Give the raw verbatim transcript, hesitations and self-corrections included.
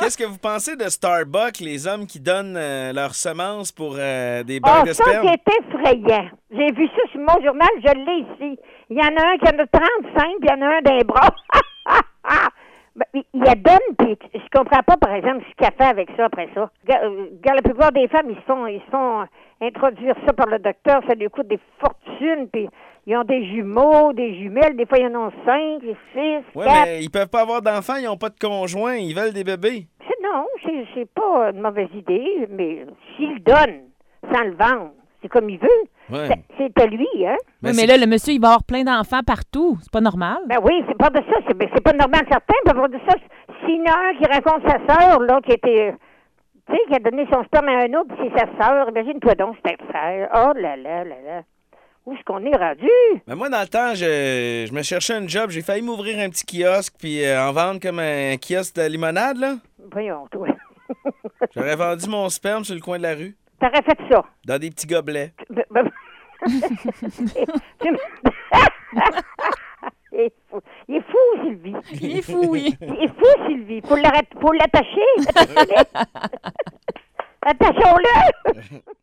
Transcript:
Qu'est-ce que vous pensez de Starbucks, les hommes qui donnent euh, leurs semences pour euh, des bacs oh, de ça, sperme? c'est effrayant. J'ai vu ça sur mon journal, je l'ai ici. Il y en a un qui en a trente-cinq, puis il y en a un d'un bras. Ben, il il la donne, puis je comprends pas, par exemple, ce qu'elle fait avec ça après ça. Regarde, la plupart des femmes, ils se font, ils se font introduire ça par le docteur, ça lui coûte des fortunes, puis ils ont des jumeaux, des jumelles, des fois ils en ont cinq, six, Oui, quatre. mais ils peuvent pas avoir d'enfants, ils ont pas de conjoint, ils veulent des bébés. C'est, non, c'est, c'est pas une mauvaise idée, mais s'il donne sans le vendre, c'est comme il veut. Ouais. C'est, c'est à lui, hein? Mais, Oui, c'est- mais là, le monsieur, il va avoir plein d'enfants partout. C'est pas normal. Ben oui, c'est pas de ça. C'est, ben, c'est pas normal, certain. Pas de ça. S'il y en a un qui raconte sa sœur, là, qui était, tu sais, qui a donné son sperme à un autre, puis c'est sa sœur, imagine-toi donc, c'est un frère. Oh là là là là. Où est-ce qu'on est rendu? Mais moi, dans le temps, je, je me cherchais un job. J'ai failli m'ouvrir un petit kiosque puis euh, en vendre comme un kiosque de limonade, là. Voyons, toi. J'aurais vendu mon sperme sur le coin de la rue, T'aurais fait ça. dans des petits gobelets. Ben- ben- Il est fou. Il est fou, Sylvie. Il est fou, oui. Il est fou, Sylvie. Faut l'arrêter- faut l'attacher. Attachons-le.